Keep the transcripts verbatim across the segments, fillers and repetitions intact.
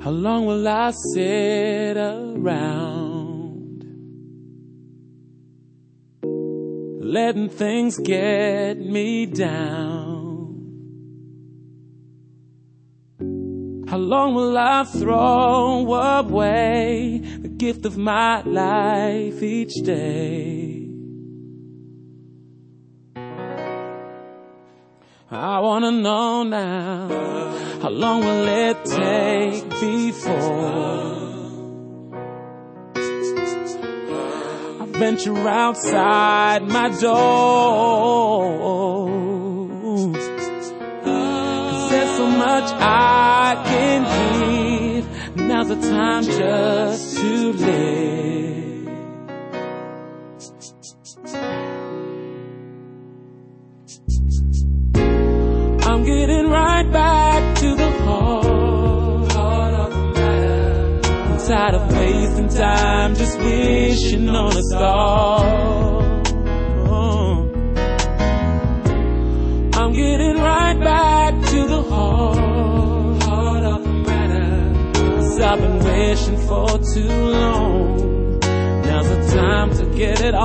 How long will I sit around, letting things get me down? How long will I throw away the gift of my life each day? I wanna know now, how long will it take before I venture outside my door? 'Cause there's so much I can give, now's the time just to live. I'm getting right back to the heart, heart of the matter. I'm tired of wasting time just wishing on a star. Oh. I'm getting right back to the heart, heart of the matter. 'Cause I've been wishing for too long. Now's the time to get it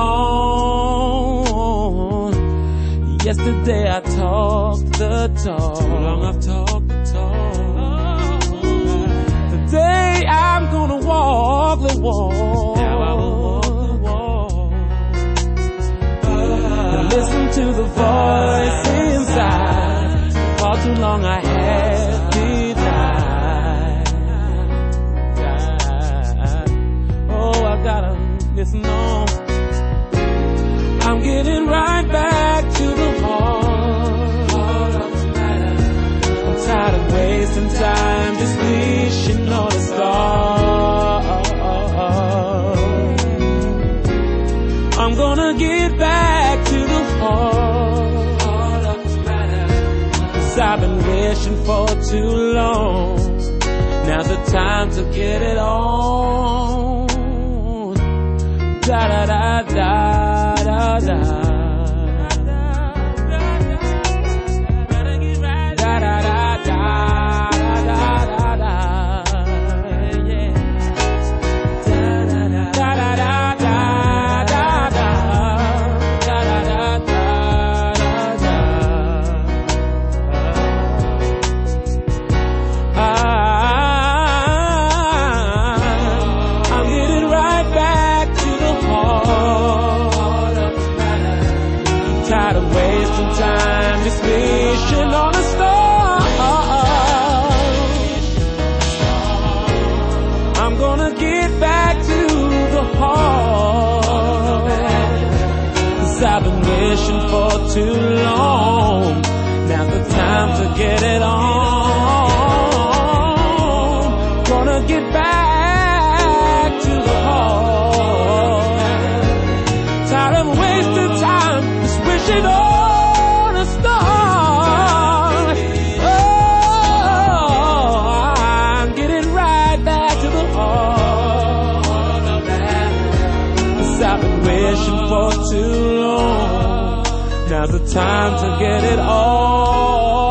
on. Yesterday I talked the talk, too long I've talked the talk. Today I'm gonna walk the walk. Now I will walk the walk. And listen to the voice inside. For too long I have denied. Oh, I gotta listen on. I'm getting right back to the heart, heart of the matter. I'm tired of wasting time just wishing on a star. I'm gonna get back to the heart, heart of the matter. 'Cause I've been wishing for too long. Now's the time to get it on. Da da da da. Da, da. Tired of wasting time just wishing on a star. I'm gonna get back to the heart. 'Cause I've been wishing for too long. Now's the time to get it on. Gonna get back to the heart. Tired of wasting time wishing on a star. Oh, I'm getting right back to the heart. 'Cause I've been wishing for too long. Now's the time to get it all.